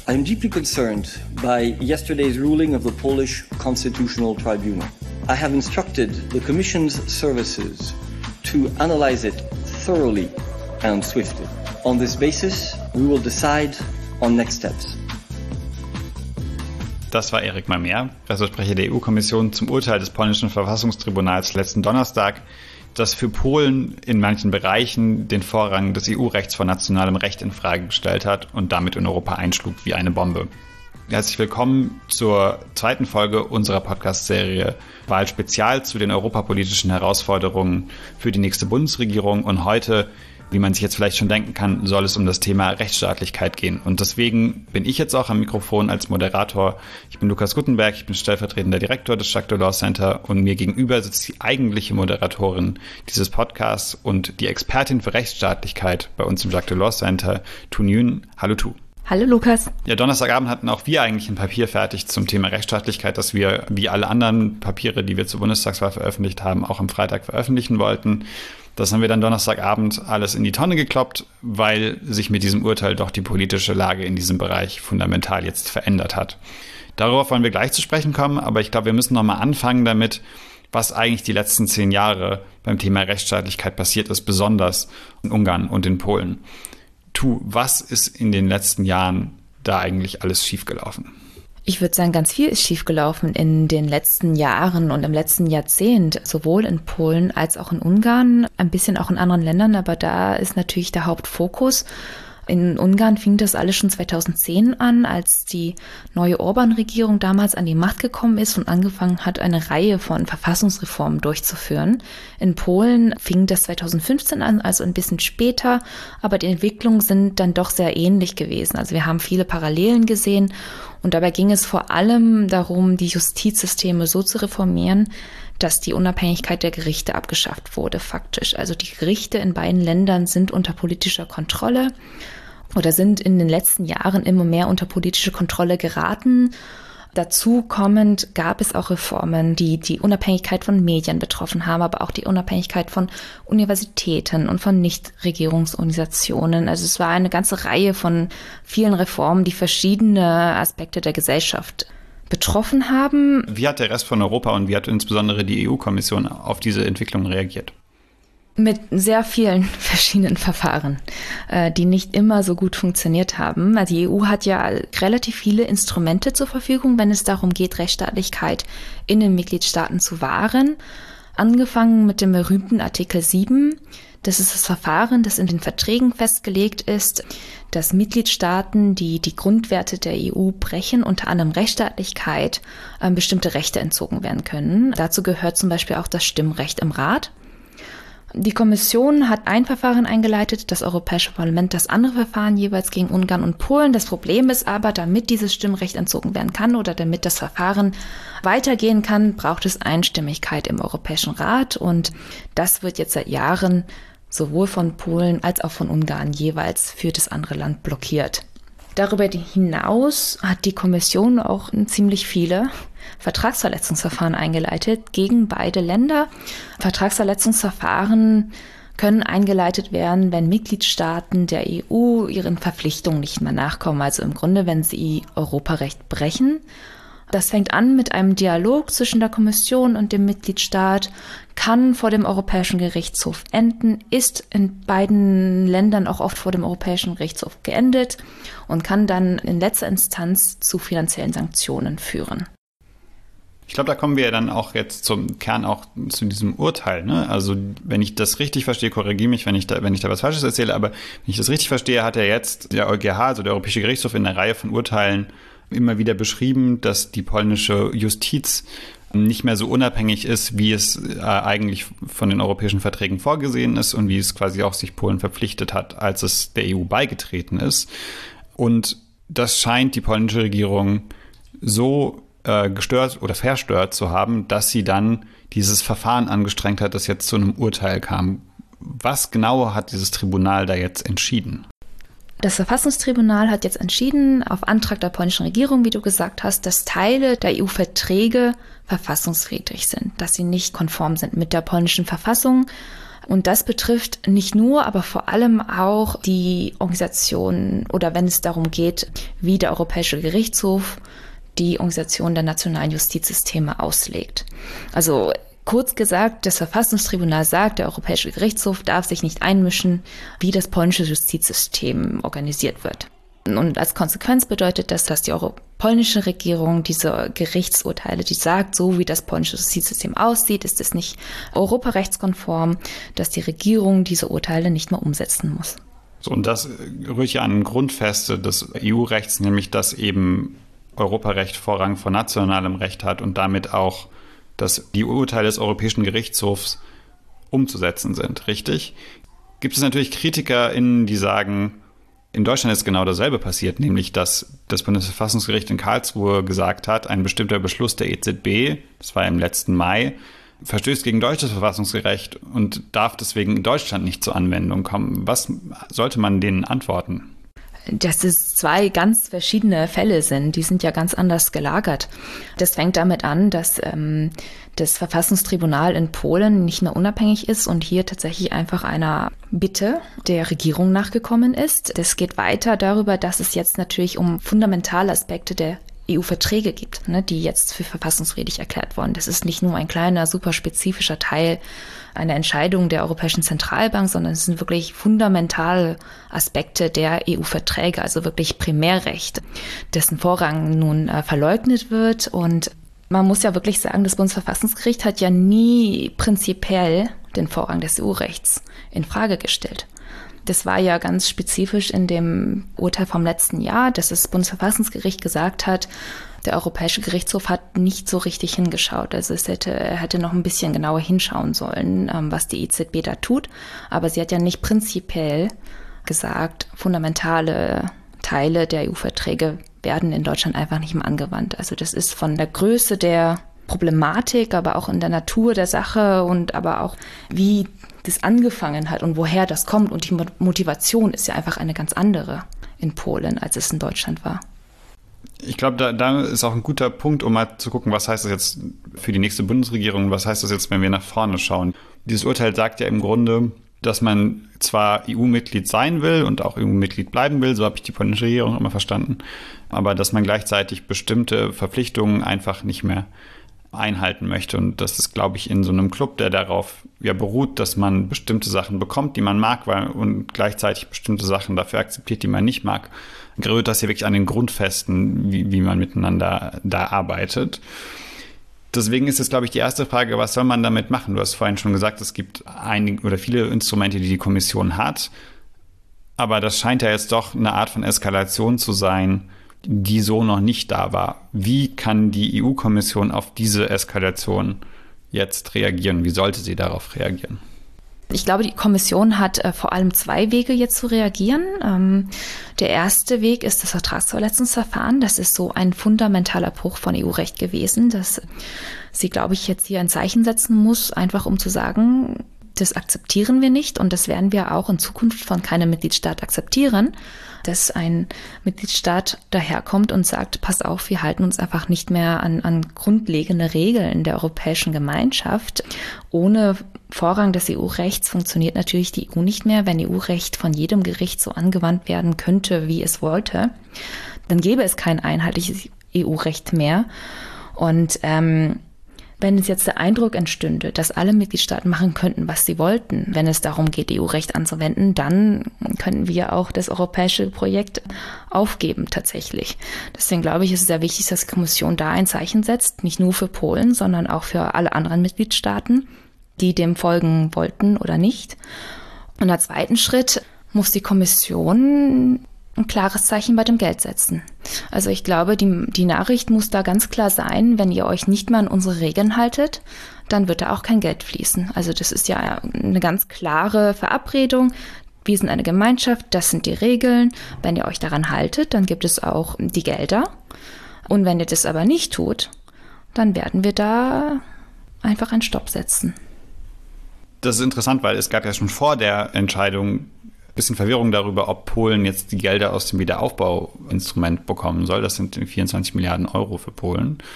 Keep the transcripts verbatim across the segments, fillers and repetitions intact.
I'm deeply concerned by yesterday's ruling of the Polish Constitutional Tribunal. I have instructed the Commission's services to analyze it thoroughly and swiftly. On this basis, we will decide on next steps. Das war Erik Mamer, Pressesprecher der E U-Kommission zum Urteil des polnischen Verfassungstribunals letzten Donnerstag, das für Polen in manchen Bereichen den Vorrang des E U-Rechts vor nationalem Recht in Frage gestellt hat und damit in Europa einschlug wie eine Bombe. Herzlich willkommen zur zweiten Folge unserer Podcast-Serie Wahlspezial zu den europapolitischen Herausforderungen für die nächste Bundesregierung. Und heute, wie man sich jetzt vielleicht schon denken kann, soll es um das Thema Rechtsstaatlichkeit gehen. Und deswegen bin ich jetzt auch am Mikrofon als Moderator. Ich bin Lukas Guttenberg, ich bin stellvertretender Direktor des Jacques Delors Center und mir gegenüber sitzt die eigentliche Moderatorin dieses Podcasts und die Expertin für Rechtsstaatlichkeit bei uns im Jacques Delors Center, Tu Nguyen. Hallo Tu. Hallo Lukas. Ja, Donnerstagabend hatten auch wir eigentlich ein Papier fertig zum Thema Rechtsstaatlichkeit, das wir, wie alle anderen Papiere, die wir zur Bundestagswahl veröffentlicht haben, auch am Freitag veröffentlichen wollten. Das haben wir dann Donnerstagabend alles in die Tonne gekloppt, weil sich mit diesem Urteil doch die politische Lage in diesem Bereich fundamental jetzt verändert hat. Darauf wollen wir gleich zu sprechen kommen, aber ich glaube, wir müssen nochmal anfangen damit, was eigentlich die letzten zehn Jahre beim Thema Rechtsstaatlichkeit passiert ist, besonders in Ungarn und in Polen. Tu, was ist in den letzten Jahren da eigentlich alles schiefgelaufen? Ich würde sagen, ganz viel ist schiefgelaufen in den letzten Jahren und im letzten Jahrzehnt, sowohl in Polen als auch in Ungarn, ein bisschen auch in anderen Ländern, aber da ist natürlich der Hauptfokus. In Ungarn fing das alles schon zweitausendzehn an, als die neue Orban-Regierung damals an die Macht gekommen ist und angefangen hat, eine Reihe von Verfassungsreformen durchzuführen. In Polen fing das zweitausendfünfzehn an, also ein bisschen später, aber die Entwicklungen sind dann doch sehr ähnlich gewesen. Also wir haben viele Parallelen gesehen und dabei ging es vor allem darum, die Justizsysteme so zu reformieren, dass die Unabhängigkeit der Gerichte abgeschafft wurde, faktisch. Also die Gerichte in beiden Ländern sind unter politischer Kontrolle oder sind in den letzten Jahren immer mehr unter politische Kontrolle geraten. Dazu kommend gab es auch Reformen, die die Unabhängigkeit von Medien betroffen haben, aber auch die Unabhängigkeit von Universitäten und von Nichtregierungsorganisationen. Also es war eine ganze Reihe von vielen Reformen, die verschiedene Aspekte der Gesellschaft betroffen haben. Wie hat der Rest von Europa und wie hat insbesondere die E U-Kommission auf diese Entwicklung reagiert? Mit sehr vielen verschiedenen Verfahren, die nicht immer so gut funktioniert haben. Also die E U hat ja relativ viele Instrumente zur Verfügung, wenn es darum geht, Rechtsstaatlichkeit in den Mitgliedstaaten zu wahren. Angefangen mit dem berühmten Artikel sieben. Das ist das Verfahren, das in den Verträgen festgelegt ist, dass Mitgliedstaaten, die die Grundwerte der E U brechen, unter anderem Rechtsstaatlichkeit, äh, bestimmte Rechte entzogen werden können. Dazu gehört zum Beispiel auch das Stimmrecht im Rat. Die Kommission hat ein Verfahren eingeleitet, das Europäische Parlament das andere Verfahren jeweils gegen Ungarn und Polen. Das Problem ist aber, damit dieses Stimmrecht entzogen werden kann oder damit das Verfahren weitergehen kann, braucht es Einstimmigkeit im Europäischen Rat und das wird jetzt seit Jahren sowohl von Polen als auch von Ungarn jeweils für das andere Land blockiert. Darüber hinaus hat die Kommission auch ziemlich viele Vertragsverletzungsverfahren eingeleitet gegen beide Länder. Vertragsverletzungsverfahren können eingeleitet werden, wenn Mitgliedstaaten der E U ihren Verpflichtungen nicht mehr nachkommen, also im Grunde, wenn sie Europarecht brechen. Das fängt an mit einem Dialog zwischen der Kommission und dem Mitgliedstaat, kann vor dem Europäischen Gerichtshof enden, ist in beiden Ländern auch oft vor dem Europäischen Gerichtshof geendet und kann dann in letzter Instanz zu finanziellen Sanktionen führen. Ich glaube, da kommen wir ja dann auch jetzt zum Kern auch zu diesem Urteil. Ne? Also wenn ich das richtig verstehe, korrigiere mich, wenn ich da, wenn ich da was Falsches erzähle, aber wenn ich das richtig verstehe, hat ja jetzt der EuGH, also der Europäische Gerichtshof, in einer Reihe von Urteilen immer wieder beschrieben, dass die polnische Justiz nicht mehr so unabhängig ist, wie es äh, eigentlich von den europäischen Verträgen vorgesehen ist und wie es quasi auch sich Polen verpflichtet hat, als es der E U beigetreten ist. Und das scheint die polnische Regierung so äh, gestört oder verstört zu haben, dass sie dann dieses Verfahren angestrengt hat, das jetzt zu einem Urteil kam. Was genau hat dieses Tribunal da jetzt entschieden? Das Verfassungstribunal hat jetzt entschieden, auf Antrag der polnischen Regierung, wie du gesagt hast, dass Teile der E U-Verträge verfassungswidrig sind, dass sie nicht konform sind mit der polnischen Verfassung. Und das betrifft nicht nur, aber vor allem auch die Organisation oder wenn es darum geht, wie der Europäische Gerichtshof die Organisation der nationalen Justizsysteme auslegt. Also kurz gesagt, das Verfassungstribunal sagt, der Europäische Gerichtshof darf sich nicht einmischen, wie das polnische Justizsystem organisiert wird. Und als Konsequenz bedeutet das, dass die Euro- polnische Regierung diese Gerichtsurteile, die sagt, so wie das polnische Justizsystem aussieht, ist es nicht europarechtskonform, dass die Regierung diese Urteile nicht mehr umsetzen muss. So, und das rührt ja an Grundfeste des E U-Rechts, nämlich dass eben Europarecht Vorrang vor nationalem Recht hat und damit auch, dass die Urteile des Europäischen Gerichtshofs umzusetzen sind, richtig? Gibt es natürlich KritikerInnen, die sagen, in Deutschland ist genau dasselbe passiert, nämlich dass das Bundesverfassungsgericht in Karlsruhe gesagt hat, ein bestimmter Beschluss der E Z B, das war im letzten Mai, verstößt gegen deutsches Verfassungsrecht und darf deswegen in Deutschland nicht zur Anwendung kommen. Was sollte man denen antworten? Dass es zwei ganz verschiedene Fälle sind, die sind ja ganz anders gelagert. Das fängt damit an, dass ähm, das Verfassungstribunal in Polen nicht mehr unabhängig ist und hier tatsächlich einfach einer Bitte der Regierung nachgekommen ist. Das geht weiter darüber, dass es jetzt natürlich um fundamentale Aspekte der E U-Verträge gibt, ne, die jetzt für verfassungswidrig erklärt wurden. Das ist nicht nur ein kleiner, super spezifischer Teil einer Entscheidung der Europäischen Zentralbank, sondern es sind wirklich fundamentale Aspekte der E U-Verträge, also wirklich Primärrecht, dessen Vorrang nun äh, verleugnet wird. Und man muss ja wirklich sagen, das Bundesverfassungsgericht hat ja nie prinzipiell den Vorrang des E U-Rechts in Frage gestellt. Das war ja ganz spezifisch in dem Urteil vom letzten Jahr, dass das Bundesverfassungsgericht gesagt hat, der Europäische Gerichtshof hat nicht so richtig hingeschaut. Also es hätte, er hätte noch ein bisschen genauer hinschauen sollen, was die E Z B da tut. Aber sie hat ja nicht prinzipiell gesagt, fundamentale Teile der E U-Verträge werden in Deutschland einfach nicht mehr angewandt. Also das ist von der Größe der Problematik, aber auch in der Natur der Sache und aber auch wie das angefangen hat und woher das kommt. Und die Motivation ist ja einfach eine ganz andere in Polen, als es in Deutschland war. Ich glaube, da, da ist auch ein guter Punkt, um mal zu gucken, was heißt das jetzt für die nächste Bundesregierung, was heißt das jetzt, wenn wir nach vorne schauen. Dieses Urteil sagt ja im Grunde, dass man zwar E U-Mitglied sein will und auch E U-Mitglied bleiben will, so habe ich die polnische Regierung immer verstanden, aber dass man gleichzeitig bestimmte Verpflichtungen einfach nicht mehr einhalten möchte. Und das ist, glaube ich, in so einem Club, der darauf ja beruht, dass man bestimmte Sachen bekommt, die man mag, weil und gleichzeitig bestimmte Sachen dafür akzeptiert, die man nicht mag, gerührt das hier wirklich an den Grundfesten, wie, wie man miteinander da arbeitet. Deswegen ist es, glaube ich, die erste Frage, was soll man damit machen? Du hast vorhin schon gesagt, es gibt einige oder viele Instrumente, die die Kommission hat, aber das scheint ja jetzt doch eine Art von Eskalation zu sein, die so noch nicht da war. Wie kann die E U-Kommission auf diese Eskalation jetzt reagieren? Wie sollte sie darauf reagieren? Ich glaube, die Kommission hat äh, vor allem zwei Wege jetzt zu reagieren. Ähm, der erste Weg ist das Vertragsverletzungsverfahren. Das ist so ein fundamentaler Bruch von E U-Recht gewesen, dass sie, glaube ich, jetzt hier ein Zeichen setzen muss, einfach um zu sagen, das akzeptieren wir nicht und das werden wir auch in Zukunft von keinem Mitgliedstaat akzeptieren, dass ein Mitgliedstaat daherkommt und sagt, pass auf, wir halten uns einfach nicht mehr an, an grundlegende Regeln der Europäischen Gemeinschaft. Ohne Vorrang des E U-Rechts funktioniert natürlich die E U nicht mehr. Wenn E U-Recht von jedem Gericht so angewandt werden könnte, wie es wollte, dann gäbe es kein einheitliches E U-Recht mehr. Und ähm, wenn es jetzt der Eindruck entstünde, dass alle Mitgliedstaaten machen könnten, was sie wollten, wenn es darum geht, E U-Recht anzuwenden, dann könnten wir auch das europäische Projekt aufgeben tatsächlich. Deswegen glaube ich, ist es sehr wichtig, dass die Kommission da ein Zeichen setzt, nicht nur für Polen, sondern auch für alle anderen Mitgliedstaaten, die dem folgen wollten oder nicht. Und als zweiten Schritt muss die Kommission ein klares Zeichen bei dem Geld setzen. Also ich glaube, die, die Nachricht muss da ganz klar sein, wenn ihr euch nicht mehr an unsere Regeln haltet, dann wird da auch kein Geld fließen. Also das ist ja eine ganz klare Verabredung. Wir sind eine Gemeinschaft, das sind die Regeln. Wenn ihr euch daran haltet, dann gibt es auch die Gelder. Und wenn ihr das aber nicht tut, dann werden wir da einfach einen Stopp setzen. Das ist interessant, weil es gab ja schon vor der Entscheidung bisschen Verwirrung darüber, ob Polen jetzt die Gelder aus dem Wiederaufbauinstrument bekommen soll. Das sind vierundzwanzig Milliarden Euro für Polen.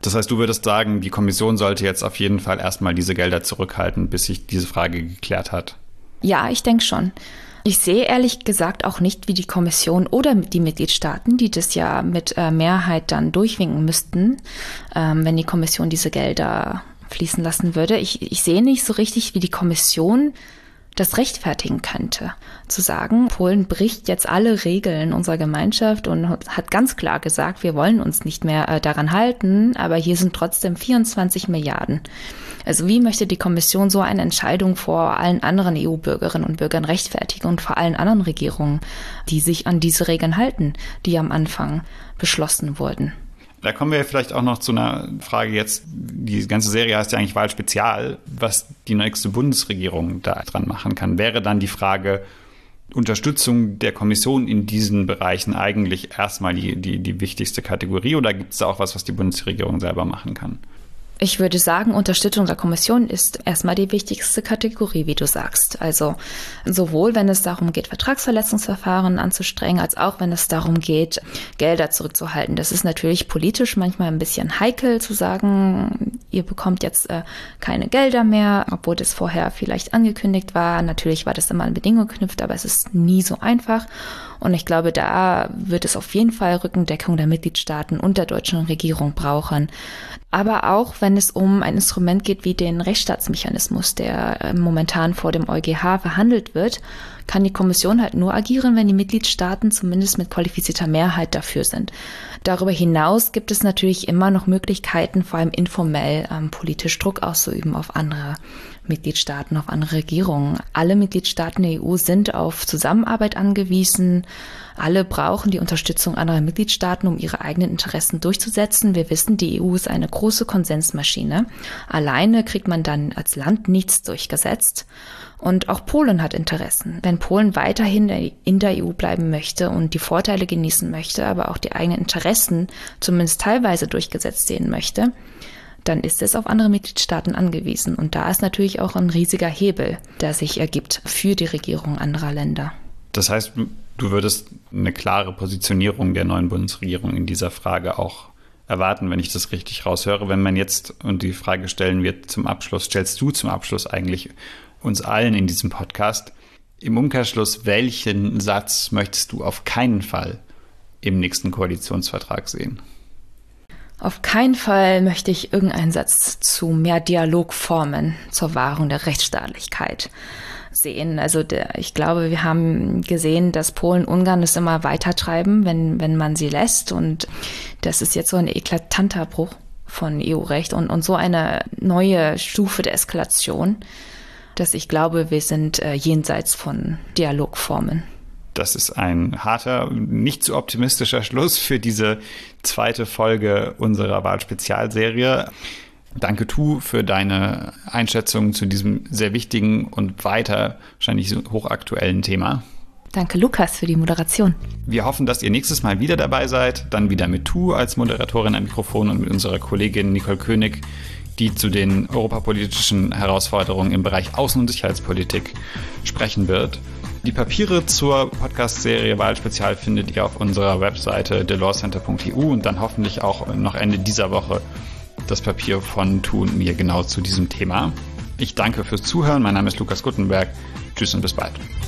Das heißt, du würdest sagen, die Kommission sollte jetzt auf jeden Fall erstmal diese Gelder zurückhalten, bis sich diese Frage geklärt hat. Ja, ich denke schon. Ich sehe ehrlich gesagt auch nicht, wie die Kommission oder die Mitgliedstaaten, die das ja mit äh, Mehrheit dann durchwinken müssten, ähm, wenn die Kommission diese Gelder fließen lassen würde. Ich, ich sehe nicht so richtig, wie die Kommission das rechtfertigen könnte. Zu sagen, Polen bricht jetzt alle Regeln unserer Gemeinschaft und hat ganz klar gesagt, wir wollen uns nicht mehr äh, daran halten, aber hier sind trotzdem vierundzwanzig Milliarden. Also wie möchte die Kommission so eine Entscheidung vor allen anderen E U-Bürgerinnen und Bürgern rechtfertigen und vor allen anderen Regierungen, die sich an diese Regeln halten, die am Anfang beschlossen wurden? Da kommen wir vielleicht auch noch zu einer Frage jetzt. Die ganze Serie heißt ja eigentlich Wahlspezial, was die nächste Bundesregierung da dran machen kann. Wäre dann die Frage, Unterstützung der Kommission in diesen Bereichen eigentlich erstmal die, die, die wichtigste Kategorie, oder gibt es da auch was, was die Bundesregierung selber machen kann? Ich würde sagen, Unterstützung der Kommission ist erstmal die wichtigste Kategorie, wie du sagst. Also sowohl, wenn es darum geht, Vertragsverletzungsverfahren anzustrengen, als auch, wenn es darum geht, Gelder zurückzuhalten. Das ist natürlich politisch manchmal ein bisschen heikel zu sagen, ihr bekommt jetzt äh, keine Gelder mehr, obwohl das vorher vielleicht angekündigt war. Natürlich war das immer an Bedingungen geknüpft, aber es ist nie so einfach. Und ich glaube, da wird es auf jeden Fall Rückendeckung der Mitgliedstaaten und der deutschen Regierung brauchen. Aber auch, wenn es um ein Instrument geht wie den Rechtsstaatsmechanismus, der momentan vor dem EuGH verhandelt wird, kann die Kommission halt nur agieren, wenn die Mitgliedstaaten zumindest mit qualifizierter Mehrheit dafür sind. Darüber hinaus gibt es natürlich immer noch Möglichkeiten, vor allem informell ähm, politisch Druck auszuüben auf andere Mitgliedstaaten, auf andere Regierungen. Alle Mitgliedstaaten der E U sind auf Zusammenarbeit angewiesen. Alle brauchen die Unterstützung anderer Mitgliedstaaten, um ihre eigenen Interessen durchzusetzen. Wir wissen, die E U ist eine große Konsensmaschine. Alleine kriegt man dann als Land nichts durchgesetzt. Und auch Polen hat Interessen. Wenn Polen weiterhin in der E U bleiben möchte und die Vorteile genießen möchte, aber auch die eigenen Interessen zumindest teilweise durchgesetzt sehen möchte, dann ist es auf andere Mitgliedstaaten angewiesen. Und da ist natürlich auch ein riesiger Hebel, der sich ergibt für die Regierung anderer Länder. Das heißt, du würdest eine klare Positionierung der neuen Bundesregierung in dieser Frage auch erwarten, wenn ich das richtig raushöre. Wenn man jetzt, und die Frage stellen wir zum Abschluss, stellst du zum Abschluss eigentlich uns allen in diesem Podcast, im Umkehrschluss, welchen Satz möchtest du auf keinen Fall im nächsten Koalitionsvertrag sehen? Auf keinen Fall möchte ich irgendeinen Satz zu mehr Dialogformen zur Wahrung der Rechtsstaatlichkeit sehen. Also der, ich glaube, wir haben gesehen, dass Polen Ungarn es immer weiter treiben, wenn, wenn man sie lässt. Und das ist jetzt so ein eklatanter Bruch von E U-Recht und, und so eine neue Stufe der Eskalation, dass ich glaube, wir sind äh, jenseits von Dialogformen. Das ist ein harter, nicht zu optimistischer Schluss für diese zweite Folge unserer Wahlspezialserie. Danke, Tu, für deine Einschätzung zu diesem sehr wichtigen und weiter wahrscheinlich hochaktuellen Thema. Danke, Lukas, für die Moderation. Wir hoffen, dass ihr nächstes Mal wieder dabei seid, dann wieder mit Tu als Moderatorin am Mikrofon und mit unserer Kollegin Nicole König, die zu den europapolitischen Herausforderungen im Bereich Außen- und Sicherheitspolitik sprechen wird. Die Papiere zur Podcast-Serie Wahlspezial findet ihr auf unserer Webseite the law center punkt e u und dann hoffentlich auch noch Ende dieser Woche das Papier von Tu und mir genau zu diesem Thema. Ich danke fürs Zuhören. Mein Name ist Lukas Guttenberg. Tschüss und bis bald.